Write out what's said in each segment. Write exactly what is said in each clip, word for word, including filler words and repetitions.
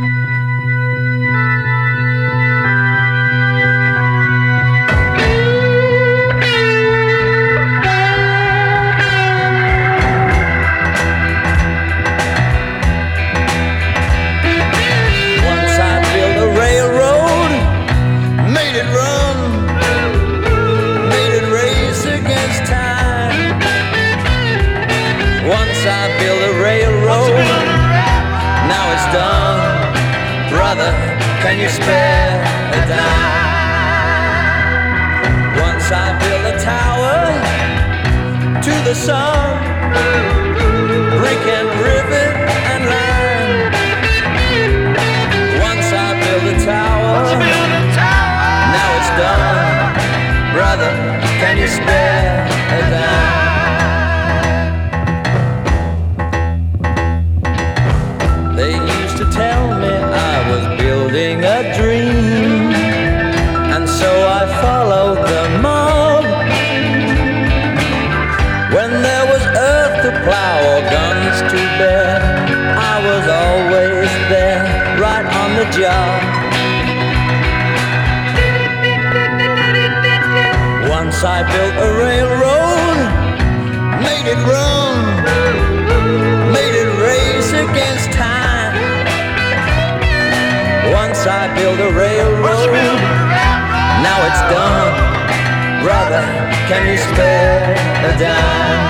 Once I built a railroad, now it's done. Brother, can you spare a dime? Once I built a tower to the sun, brick and rivet and lime. Once I built a tower, now it's done. Brother, can you spare a dime? They used to tell me I was building a dream, and so I followed the mob. When there was earth to plow or guns to bear, I was always there, right on the job. Once I built a railroad, made it run, made it race against time. Once I built a railroad, now it's done. Brother, can you spare a dime?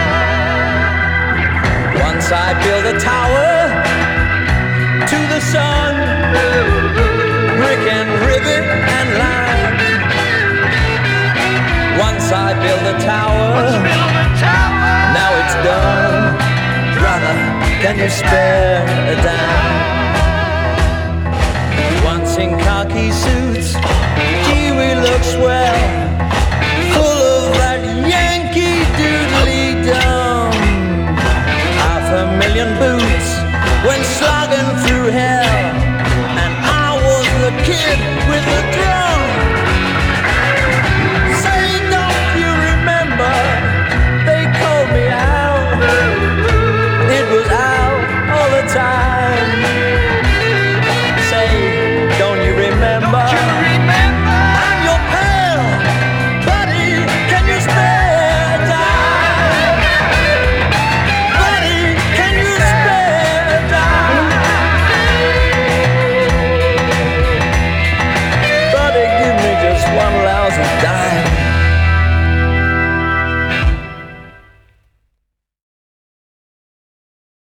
Once I built a tower to the sun, brick and rivet and lime. Once I built a tower, now it's done. Brother, can you spare a dime? Once in khaki suit